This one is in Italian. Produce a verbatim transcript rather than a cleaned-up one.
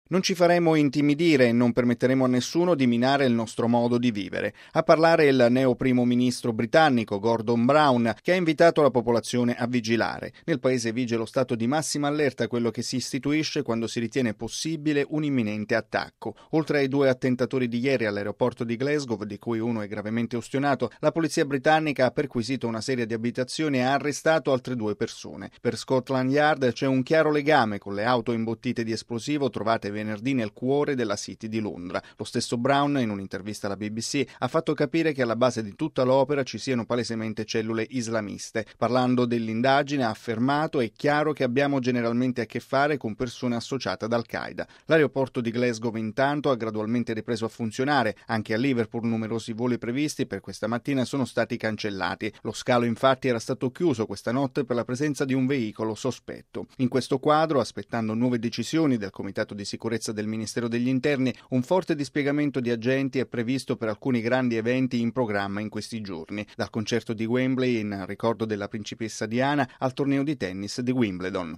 Non ci faremo intimidire e non permetteremo a nessuno di minare il nostro modo di vivere. A parlare il neo primo ministro britannico Gordon Brown, che ha invitato la popolazione a vigilare. Nel paese vige lo stato di massima allerta, quello che si istituisce quando si ritiene possibile un imminente attacco. Oltre ai due attentatori di ieri all'aeroporto di Glasgow, di cui uno è gravemente ustionato, la polizia britannica ha perquisito una serie di abitazioni e ha arrestato altre due persone. Per Scotland Yard c'è un chiaro legame con le auto imbottite di esplosivo trovate venerdì nel cuore della City di Londra. Lo stesso Brown, in un'intervista alla B B C, ha fatto capire che alla base di tutta l'opera ci siano palesemente cellule islamiste. Parlando dell'indagine ha affermato: è chiaro che abbiamo generalmente a che fare con persone associate ad Al-Qaeda. L'aeroporto di Glasgow intanto ha gradualmente ripreso a funzionare. Anche a Liverpool numerosi voli previsti per questa mattina sono stati cancellati. Lo scalo infatti era stato chiuso questa notte per la presenza di un veicolo sospetto. In questo quadro, aspettando nuove decisioni del Comitato di Sicurezza del Ministero degli Interni, un forte dispiegamento di agenti è previsto per alcuni grandi eventi in programma in questi giorni, dal concerto di Wembley in ricordo della principessa Diana al torneo di tennis di Wimbledon.